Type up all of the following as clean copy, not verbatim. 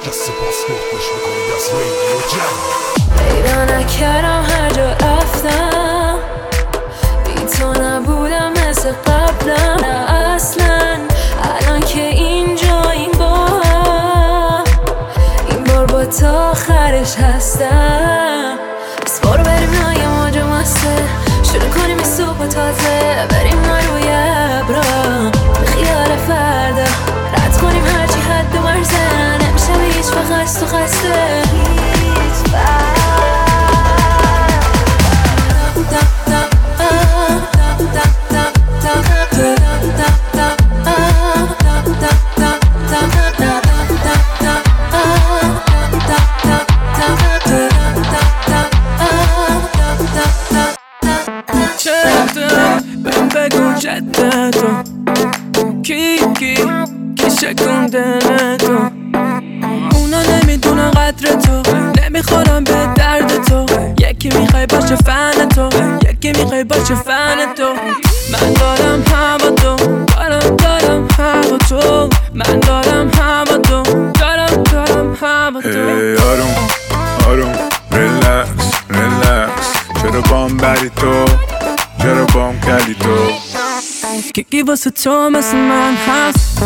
دست پاسپورت گوش میکنید از رادیو جنگ. پیدا نکردم هر جا رفتم، بی تو نبودم مثل قبلم. نه اصلا الان که اینجاییم این بار با تا آخرش هستم. بس برو بریم نایه ماجا مسته، شروع کنیم این صبح تازه، بریم ما روی ابرا به خیال فردا، رد کنیم هرچی حد و مرزه، نمیشه به هیچ وقت تو خسته هیچ وقت. بگو جدتو کی شکون دلتو، اونا نمیدونن قدر تو، نمیخورن به درد تو، یکی میخوای باشه فن تو، یکی میخوای باشه فن تو. من دارم هوا تو، دارم هوا تو، من دارم هوا تو، دارم هوا تو. آروم ریلکس چرا بام بری تو، چرا بام کلی تو، کیکی واسه تو مثل من هست،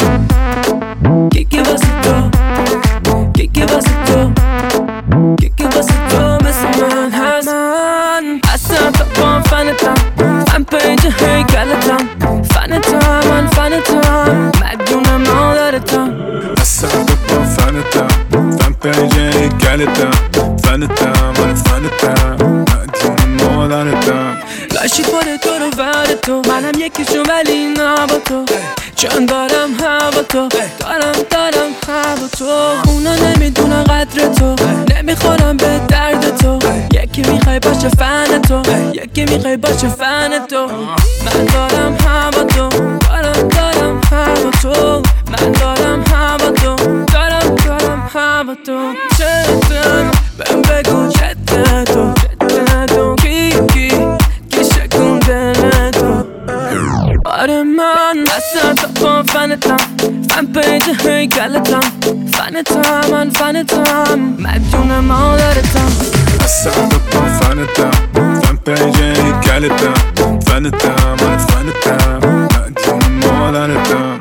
کیکی واسه تو، کیکی واسه تو، کیکی واسه تو مثل من هست. من اصلا تا بام فنتم، من پنج هیکلتم، فنتم من فنتم، مدیون مادرتم. اصلا تا بام فنتم، من پنج هیکلتم، فنتم من فنتم، مدیون مادرتم. لاشی پاره تو رو ور تو، منم یکیشون ولی نه با تو، چون دارم هوا تو، دارم هوا تو. اونا نمیدونن قدر تو، نمیخورن به درد تو، یکی میخوای باشه فن تو، یکی میخوای باشه فن تو. من دارم هوا تو، دارم هوا تو، من دارم هوا تو، دارم هوا تو. چطور بهم بگو جدتو کی شکون دلتو. آره من اصلا تا با فنتم، فن پیج هیکلتم، فنتم من فنتم، مدیون مادرتم. اصلا تا با فنتم، فن پیج هیکلتم، فنتم من فنتم، مدیون مادرتم.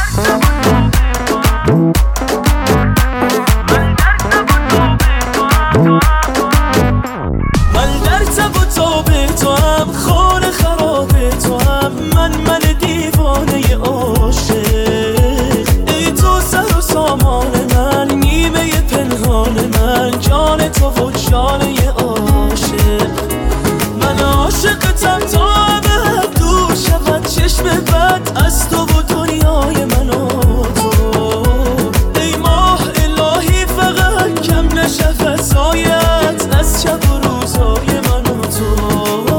من در تب و تاب تو هم، خانه خراب تو هم، من دیوانه عاشق. ای تو سر و سامان من، نیمه پنهان من، جان تو و جانه عاشق. من عاشقتم تا ابد دور شود چشم بد از تو و دنیای من و تو. ای ماه الهی فقط کم نشود سایت از شب و روزای من و تو.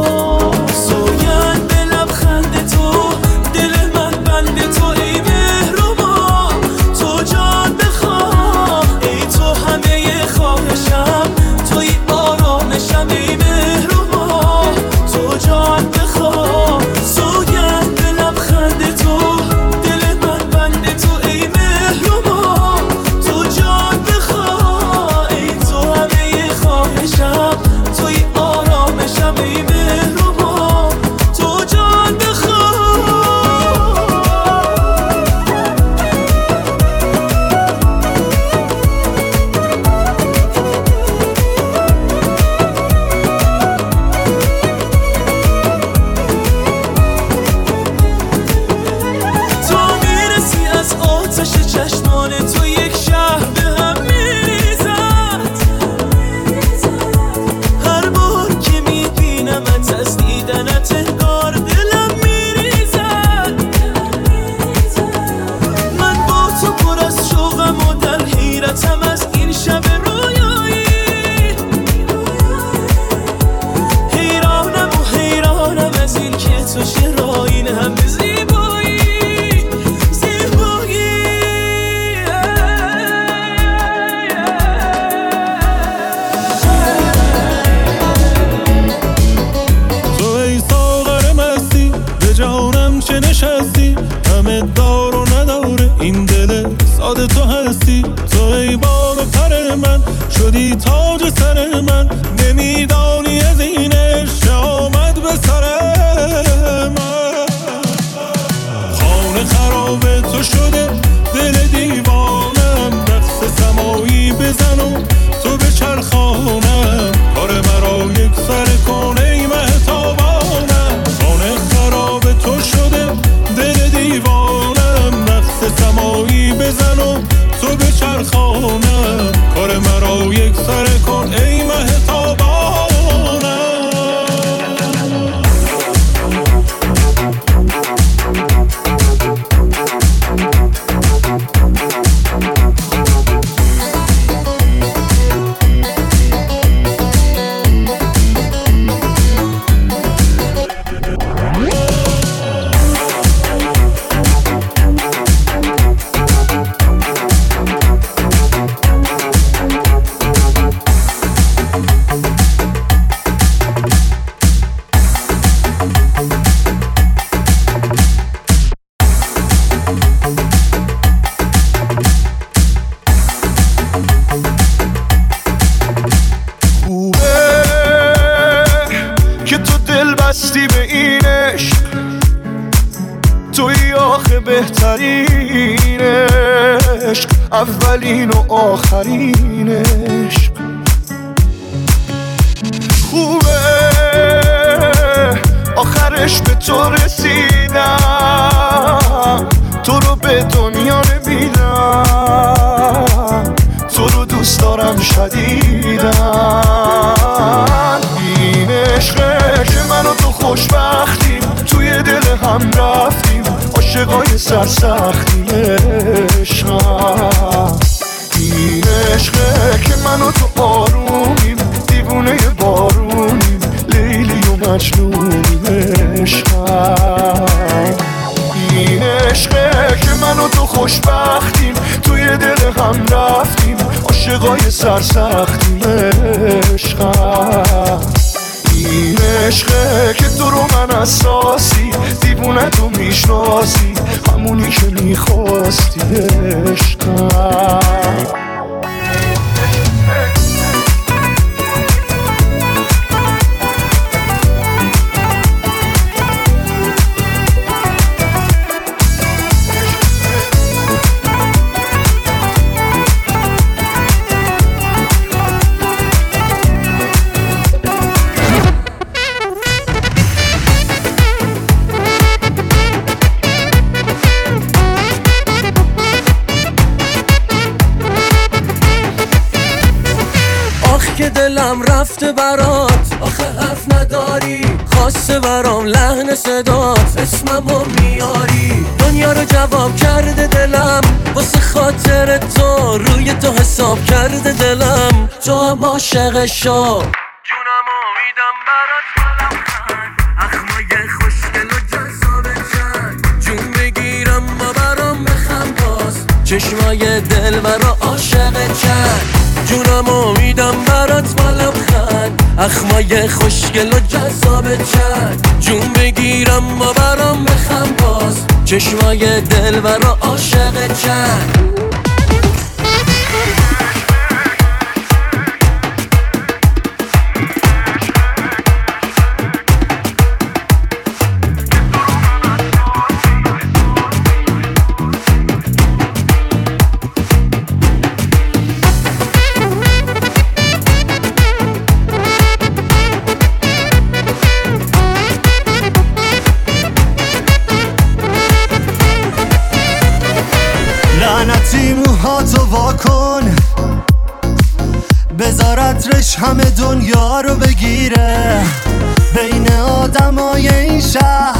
سوگند به لبخند تو، دل من بند تو، ای مهربان تو جان بخواه. ای تو همه خواهشم، توی آرامشم، ای مهربان تو جان بخواه. سوگند به لبخند تو، دل من بند تو، ای مهربان تو جان بخواه. ای تو همه خواهشم، توی آرامشم، ای مهربان تو جان بخواه. تو میرسی از آتش چشمان تو، یک شهر به هم میریزد. هر بار که میبینمت از دیدنت انگار دلم میریزد. من با تو پر از شوقم و در حیرتم از این شب رویایی. حیرانم از این که تو چرا این همه زیبایی. تو ای ساغر مستی، به جانم چه نشستی، همه دار و نداره این دل ساده تو هستی. تو ای دستی بزن و تو به چرخانم، کار مرا یک سر کن ای مه تابانم. بهترین عشق، اولین و آخرین عشق. خوبه آخرش به تو رسیدم، تو رو به دنیا نمیدم، تو رو دوست دارم شدیدم. این عشقه که من و تو خوشبختیم، توی دل هم رفتیم، عاشقای سرسختیم. عشقم این عشقه که من و تو آرومیم، دیوونه بارونیم، لیلی و مجنونیم. عشقم این عشقه که من و تو خوشبختیم، توی دل هم رفتیم، عاشقای سرسختیم. عشقم این عشقه که تو رو من اساسی، دیوونه تو میشناسی، همونی که میخواستی. عشقم که دلم رفته برات، آخه حرف نداری، خواسته برام لحن صدات، اسممو میاری. دنیا رو جواب کرده دلم، واسه خاطر تو روی تو حساب کرده دلم. تو هم عاشق شو، جونمو میدم برات، اخمای خوشگل و جذاب چند، جون بگیرم و برام بخم باز، چشمای دل برا عاشق چند. جونمو میدم برات با لبخند، اخمای خوشگل و جذاب چند، جون بگیرم و برام بخم باز، چشمای دل برا عاشق چند. لعنتی موهاتو واکن، بذارت رش همه دنیا رو بگیره. بین آدمای این شهر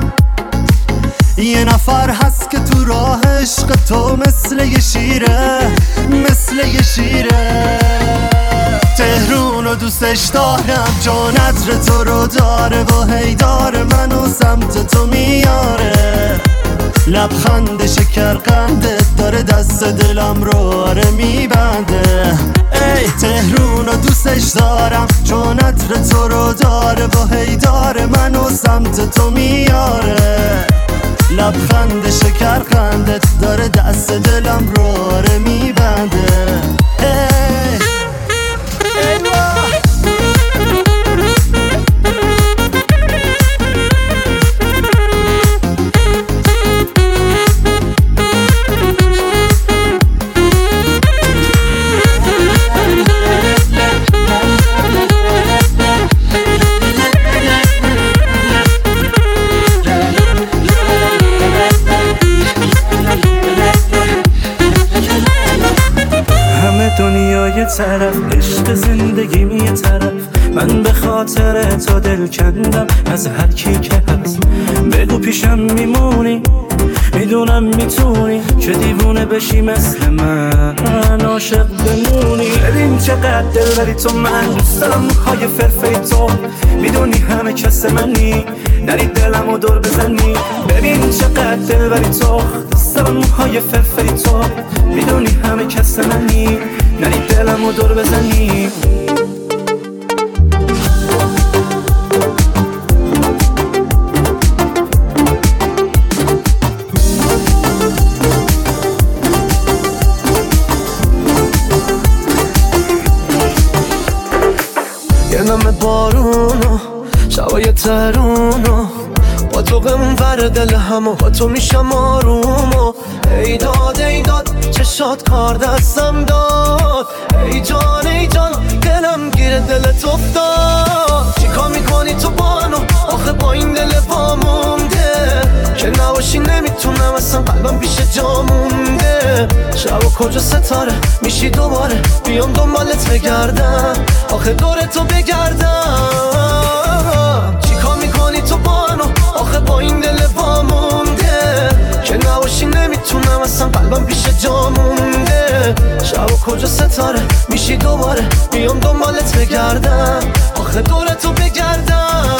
یه نفر هست که تو راه عشق تو مثل یه شیره، مثل یه شیره. تهرون رو دوستش دارم، جا نظر تو رو داره و هی داره منو سمت تو میاره. لبخند شکرقندت داره دست دلم رو آره میبنده. ای تهرون رو دوستش دارم، چون عطر تو رو داره و هی داره منو سمت تو میاره. لبخند شکرقندت داره دست دلم رو آره میبنده. یه طرف، عشق زندگیم یه طرف. من به خاطر تو دل کندم از هر کی که هست. بگو پیشم میمونی، میدونم میتونی که دیوونه بشی مثل من، عاشق بمونی. ببین چقدر دلبری تو، من دوست دارم موهای فرفری تو. میدونی همه کس منی، نری دلمو دور بزنی. ببین چقدر دلبری تو، دوست دارم موهای فرفری تو. میدونی همه کس منی، نری دلمو دور بزنی. نم بارونو شبای ترونو با تو غمون ور دل همو با تو میشم آرومو. ای داد چشات کار دستم داد. ای جان دلم گیر دلت افتاد. چیکار میکنی تو بانو آخه با این دل وامونده که نباشی نمیتونم اصلا قلبم پیش جا مونده. شب و کجا ستاره میشی دوباره بیام دنبالت بگردم آخه دور تو بگردم. چیکار میکنی تو بانو آخه با این دل وامونده که نباشی نمیتونم اصلا قلبم پیش جا مونده. شب و کجا ستاره میشی دوباره بیام دنبالت بگردم آخه دور تو بگردم.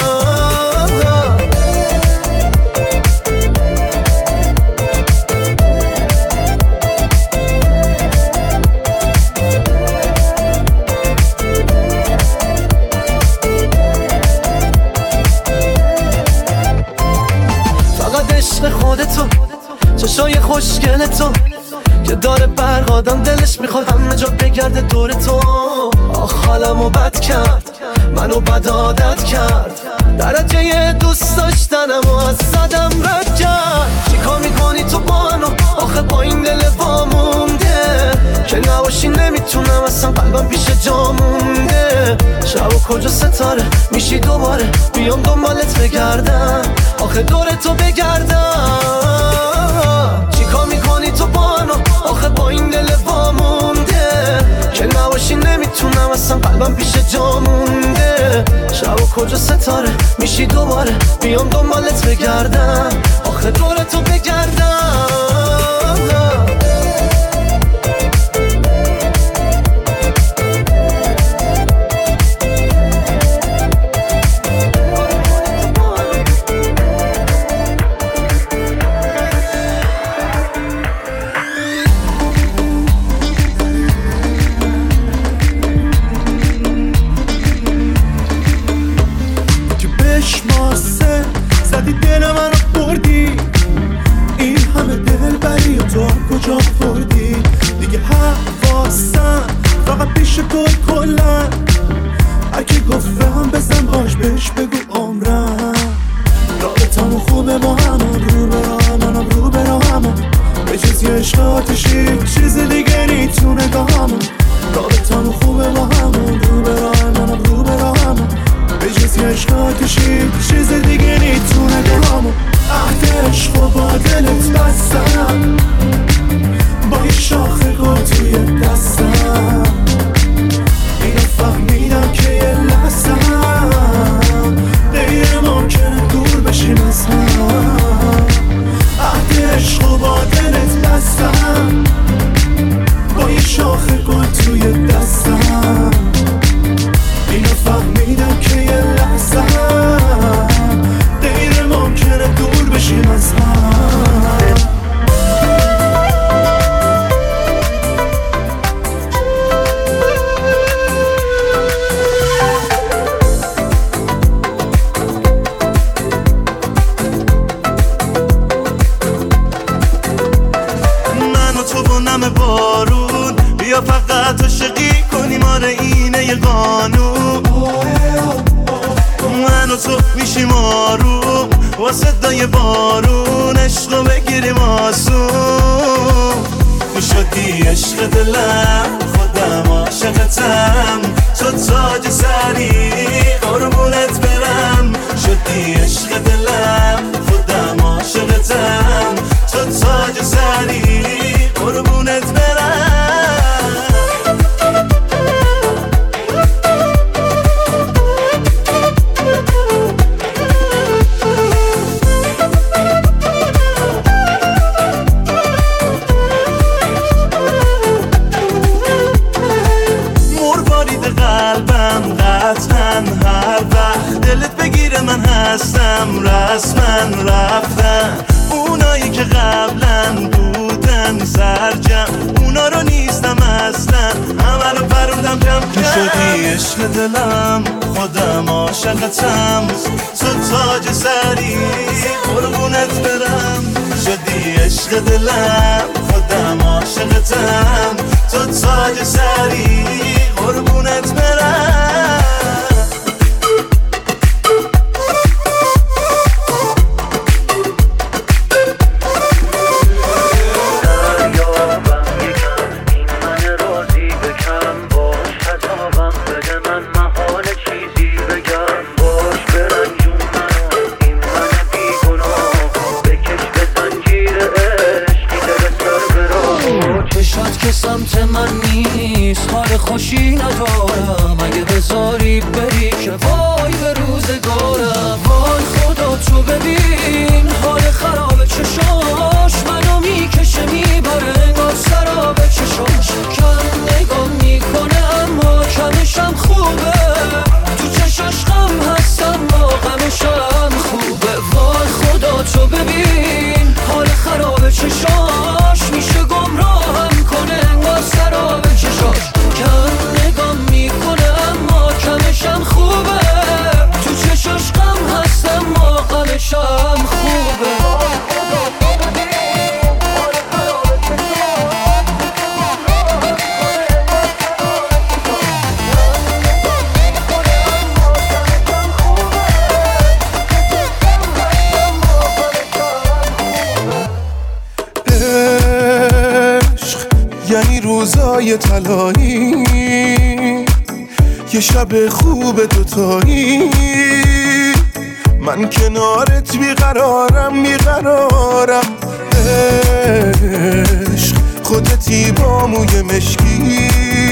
خودتو چشای خوشگل تو که داره برق آدم دلش میخواد همه جا بگرده دور تو. آخ حالمو بد کرد منو بد عادت کرد درجه دوست داشتنمو از صدم رد کرد. چیکار میکنی تو بانو آخه با این دل وامونده که نباشی نمیتونم اصلا قلبم پیش جا مونده. شب و کجا ستاره میشی دوباره بیام دنبالت بگردم آخه دور تو بگردم. چیکار میکنی تو بانو آخه با این دل وامونده که نباشی نمیتونم اصلا قلبم پیش جا مونده. شب و کجا ستاره میشی دوباره بیام دنبالت بگردم آخه دور تو بگردم. زدی دل منو بردی این همه دل بری و تو کجا بردی دیگه حواسم فقط پیش تو کلن. هرکی گفت به هم بزن باش بهش بگو عمرم. رابطمون خوبه با همون رو به همون رو به همون به جز یه عشق آتشی چیز دیگه نیتونه گاهمون. رابطمون خوبه با همون رو به همون رو به همون به جز یه عشق آتشی چیز دیگه نیتونه گاهمون. عهد عشق و با دلت بستم با یه شاخه گل توی دستم. اینو فهمیدم که یه لحظم غیر ممکنه دور بشیم از هم. عهد عشق و با دلت بستم با یه شاخه گل توی دستم. اینو فهمیدم که یه لحظه غیر ممکنه دور بشیم از هم. من و تو با نم بارون بیا فقط عاشقی کنیم آره اینه یه قانون. من و تو میشیم آروم با صدای بارون عشقو بگیریم آسون. میشدی عشق دلم خودم عاشقتم تو تاج سری قربونت برم. شدی عشق دلم خودم عاشقتم تو تاج سری قربونت برم. منو پرودم کم شدی عشق دلم خودم عاشقتم تو تاج سری قربونت برم شدی عشق دلم خودم عاشقتم تو تاج سری قربونت برم سمت من نیست حال خوشی ندارم اگه بذاری بری که وای به روزگارم وای خدا تو ببین حال خراب چشاش منو میکشه میبره انگار سراب چشاش کم نگاه میکنه اما کمشم خوبه تو چشاش غم هست اما غمشم خوبه وای خدا تو ببین حال خراب چشاش میشه گمراهم کنه انگار سراب چشاش کم نگاه میکنه اما کمشم خوبه تو چشاش غم هست اما غمشم خوبه یعنی روزای طلایی یه شب خوب دوتایی من کنارت بیقرارم عشق خودتی با موی مشکی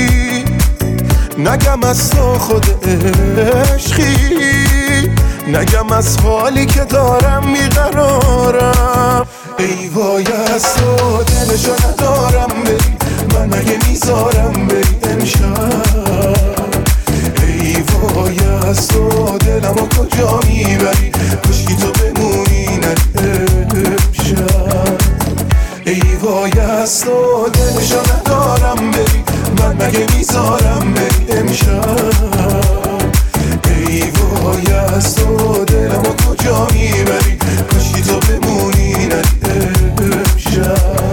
نگم از تو خود عشقی نگم از حالی که دارم میقرارم ای وای از تو دلشو ندارم بری من اگه میذارم بری امشب ای وای از تو دلمو کجا میبری کشکی تو بمونی امشب ای وای از تو دلشو ندارم بری من اگه میذارم بری امشب ای وای از تو دلمو کجا میبری کشکی تو بمونی امشب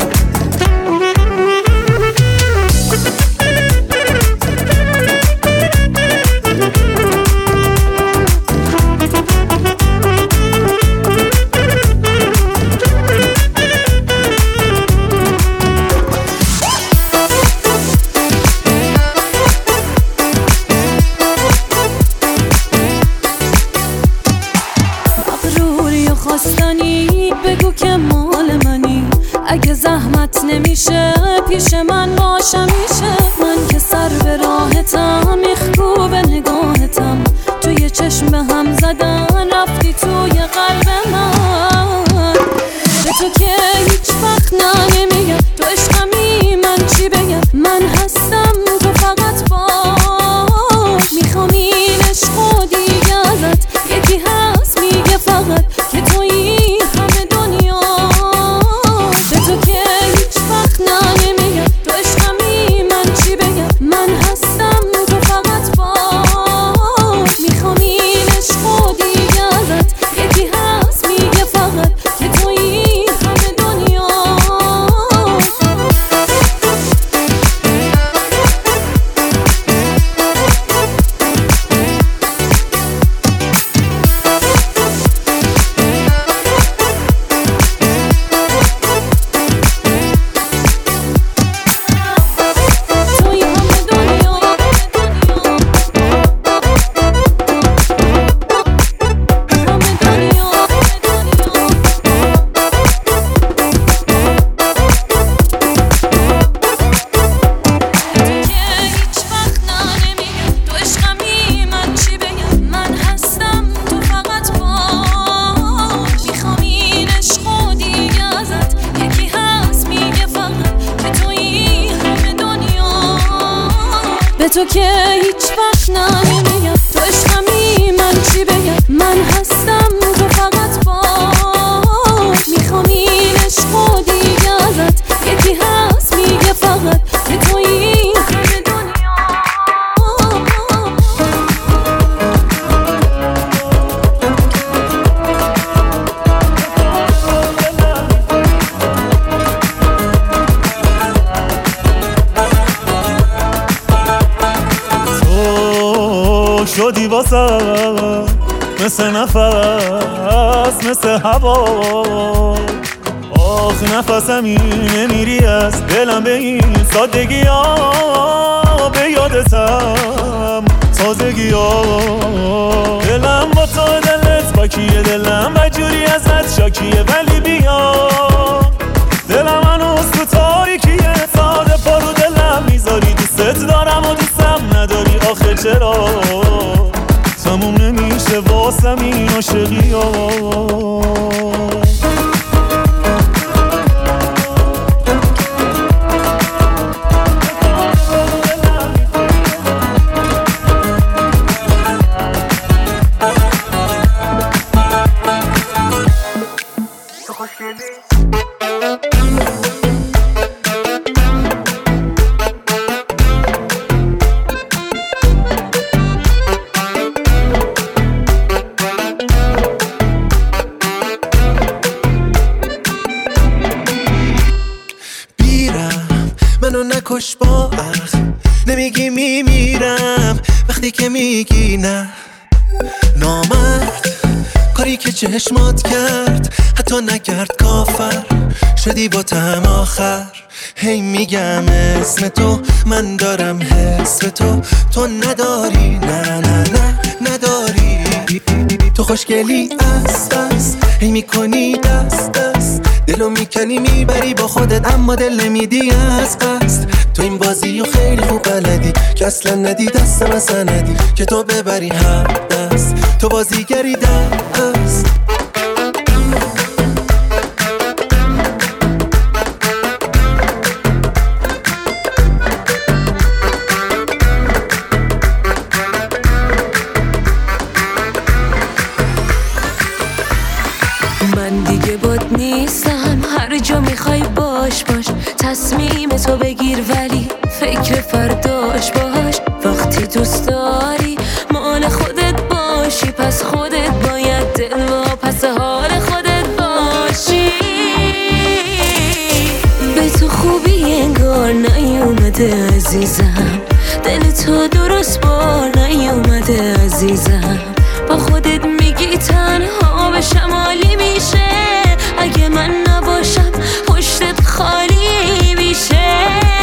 بگو که مال منی اگه زحمت نمیشه پیش من باشه میشه من که سر به راحتم میخکوب نگاهتم توی چشم به هم زدن رفتی توی قلب من به تو که هیچ وقت نمیگم تو عشقمی من چی بگم من هستم تو فقط باش میخوام این عشق و دیگه ازت یکی هست میگه فقط که تویی همه دنیا به تو که هیچ وقت نمیگم تو عشقمی من چی بگم من هستم تو فقط باش میخوام این عشق و دیگه ازت یکی هست میگه فقط که تویی همه دنیا تو که هیچ وقت نمیگم تو عشقمی من چی بگم من هستم تو فقط باش میخوام این عشق و دیگه ازت یکی هست میگه فقط که تویی همه دنیا شدی واسم مثل نفس مثل هوا آخ نفسم اینه میری از دلم به این سادگی ها به یادتم تازگی ها دلم با تو دلت باکیه دلم بجوری ازت شاکیه ولی بیا دلم هنوز تو تاریکیه ساده پارو دلم میذاری دوست دارم و دوستم نداری آخه چرا تموم نمیشه واسم این عاشقی ها منو نکش با عقل نمیگی میمیرم وقتی که میگی نه نامرد کاری که چشمات کرد حتی نکرد کافر شدی با تم آخر هی میگم اسم تو من دارم حس به تو نداری نه نه نه نداری تو خوشگلی است هی میکنی دست دلو میکنی میبری با خودت اما دل نمیدی از قصد تو این بازی و خیلی خوب بلدی که اصلا ندی دستم اصلا ندی که تو ببری هر دست تو بازیگری دست من دیگه باد نیستم هر جا میخوای باش تصمیم تو بگیر ولی فکر فرداش باش وقتی دوست داری مال خودت باشی پس خودت باید دل و پس حال خودت باشی به تو خوبی انگار نیومده عزیزم دل تو درست بار نیومده عزیزم با خودت میگی تنها به شمالی میشه اگه من نباشم پشتت خالی میشه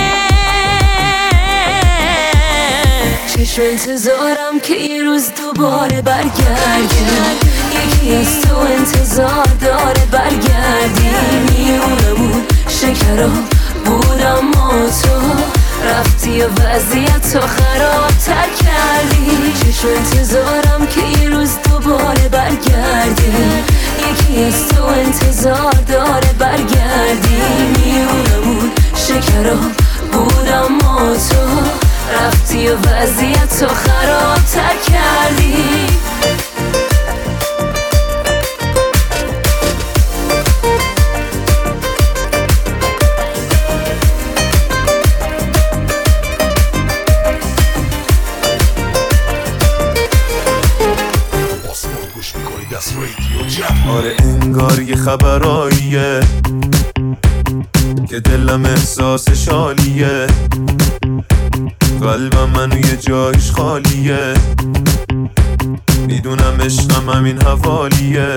چشم انتظارم که یه روز دوباره برگردی یکی از تو انتظار داره برگردی میونمون شکرا بودم ما تو رفتی و وضعیت تو خرابتر کردی چشم انتظارم که یه روز دوباره برگردی یکی از تو انتظار داره برگردی میونمون شکرا بودم ما تو رفتی و وضعیت تو خرابتر کردی آره انگار یه خبراییه که دلم احساس شالیه قلبم منو یه جایش خالیه میدونم عشقم همین حوالیه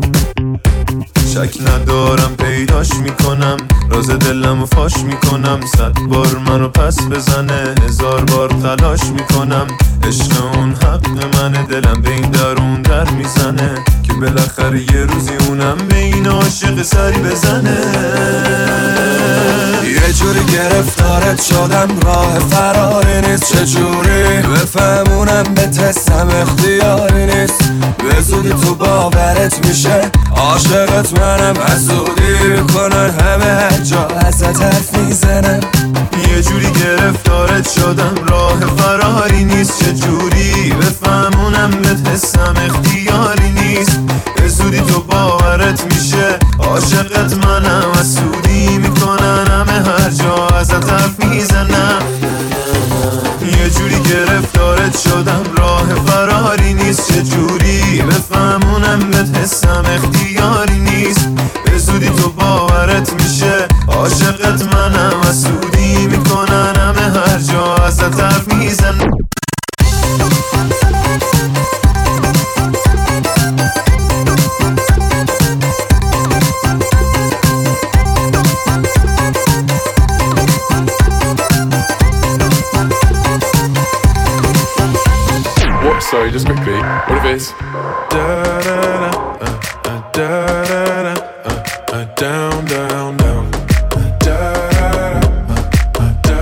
شک ندارم پیداش میکنم راز دلمو فاش میکنم 100 بار منو پس بزنه 1000 بار تلاش میکنم عشق اون حق منه دلم به این درون در میزنه که بالاخره یه روزی اونم به این عاشق سری بزنه یه جوری گرفتارت شدم راه فراری نیست چجوری بفهمونم به تستم اختیاری نیست به زودی تو باورت میشه عاشقت منم از زودی میکنن همه هر جا ازت حرف میزنم یه جوری گرفتارت شدم راه فراری نیست چجوری بفهمونم به تستم اختیاری نیست به زودی تو باورت میشه عاشقت منم از زودی میکنن همه هر جا ازت حرف میزنم یه جوری گرفتارت شدم راه فراری نیست چجوری بفهمونم به حسم اختیاری نیست به زودی تو باورت میشه عاشقت منم از زودی Sorry, just quickly. What if it's da da da da da da down down down da da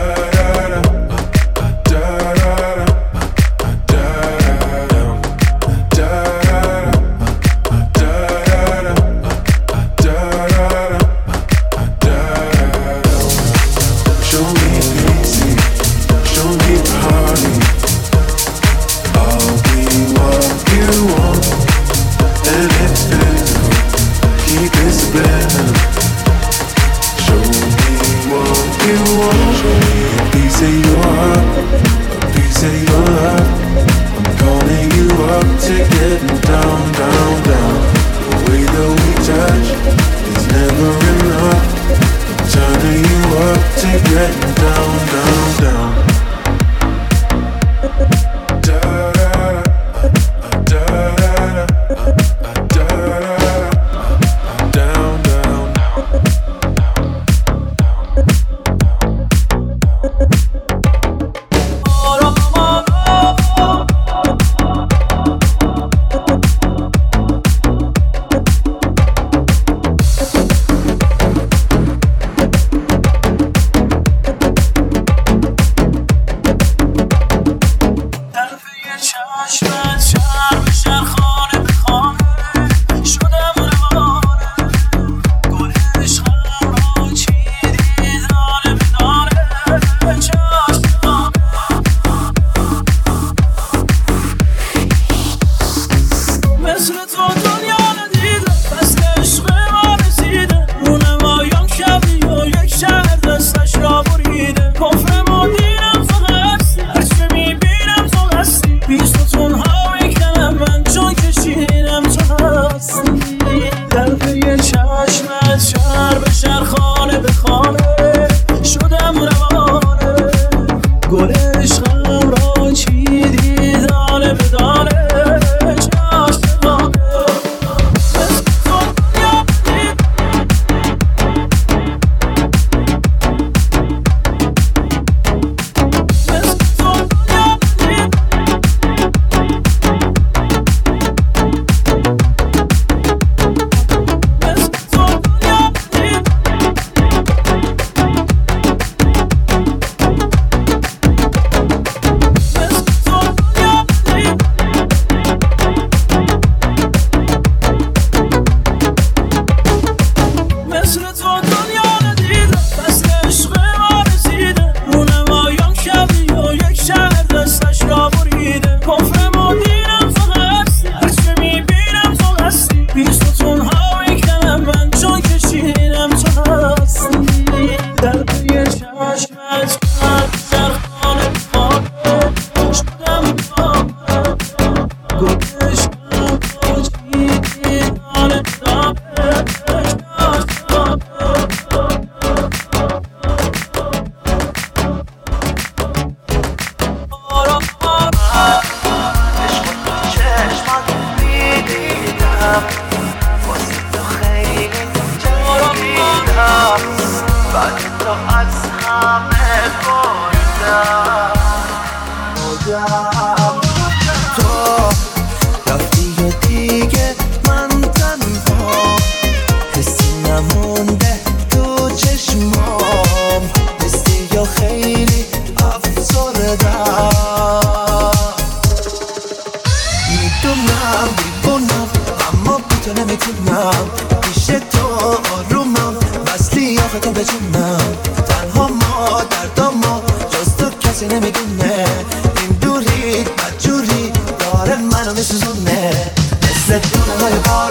نمیدونه این دوری بدجوری داره منو میسوزونه مثل دونه های بار